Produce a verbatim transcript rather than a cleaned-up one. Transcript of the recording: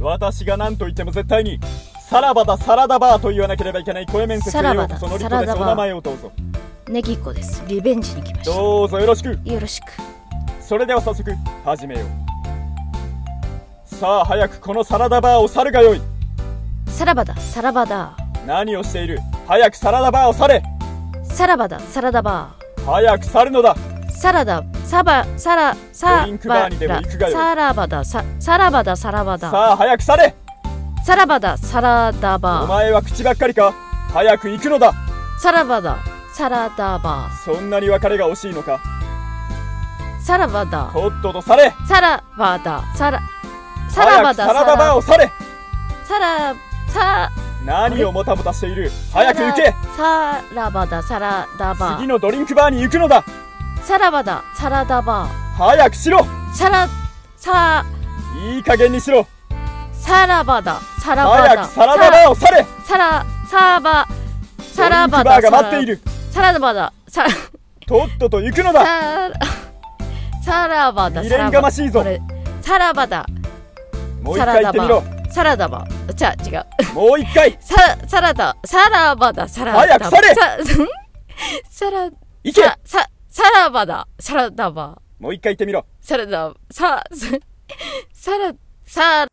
私が何と言っても絶対にさらばだサラダバーと言わなければいけない声面接へようこそのりこです。お名前をどうぞ。 ネギコです。リベンジに来ました。 どうぞよろしく。 よろしく。 それでは早速始めよう。さあ早くこのサラダバーを去るがよい。 さらばだサラバだ。 何をしている。早くサラダバーを去れ。 さらばだサラダバー。 早く去るのだ。 サラダサバサラサドリンクバーにでも行くがよい。 サラバだササラバだサラバだ。 さあ早く去れ。 サラバだサラダバー。 お前は口ばっかりか。早く行くのだ。 サラバだサラダバー。 そんなに別れが惜しいのか。 サラバだとっとと去れ。 サラバだサラサラバだサラダバーを去れ。 サラサ何をもたもたしている。早く行け。 サラバだサラダバー。 次のドリンクバーに行くのだ。 サラバだサラダバー。 早くしろ。 サラサいい加減にしろ。 サラバだサラバだ。 早くサラダバーを去れ。 サラサバサラバだドリンクバーが待っている。 サラバだサラとっとと行くのだ。 サラサラバだ未練がましいぞ。 サラバだもう一回言ってみろ。 サラダバじゃあ違う。 もう一回。 ササラダサラバだサラダ早く去れ。 サラ行け。 ササラバだサラダバもう一回言ってみろ。 サラダササラサ